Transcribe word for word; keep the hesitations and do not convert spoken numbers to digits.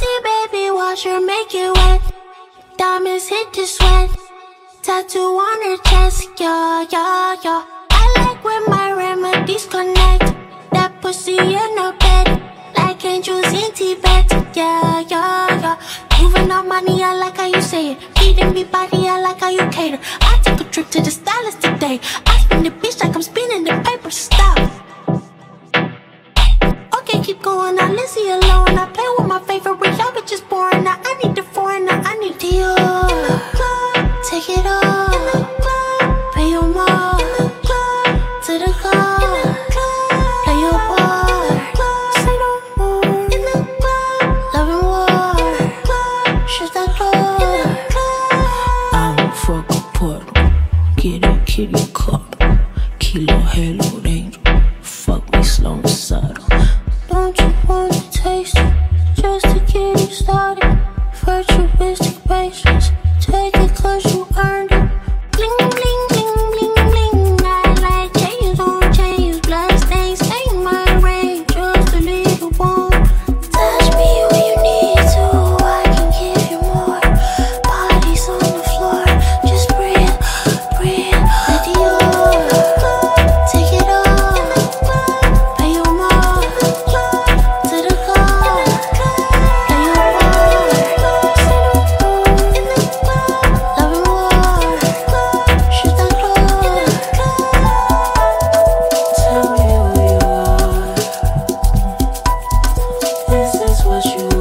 Fenty baby washer, make it wet. Diamonds hit the sweat. Tattoo on her chest, yeah, yeah, yeah. I like when my remedies connect. That pussy in her bed, like angels in Tibet, yeah, yeah, yeah. Moving on money, I like how you say it. Feeding me body, I like how you cater. I took a trip to the stylist today. I spin the bitch like I'm spinning the paper, stop. Okay, keep going, I Lizzie alone. I play with my favorite, y'all bitches boring. Now I need the foreigner, I need the uh, in the club, take it all. In the club, pay your more. In the club, to the car. In the club, play your part. Say no more. In the club, love and war. In the club, shut that door. In the club, I don't fuck a puddle. Get it, kitty cup. Kilo, halo, angel. Fuck me slow and subtle. don't you want to taste it? Just to get you started. Virtuistic patience. Take it cause you earned it. Bling, bling, bling, bling, bling. I like chains on chains. Blood stains stain my range. Just a little one. Touch me when you need to. I can give you more. Bodies on the floor. Just breathe, breathe. Let the air take it all. Pay your more. To the car. Play your part. In the club, love and war. Shut the door. Tell me who you are. Is this what you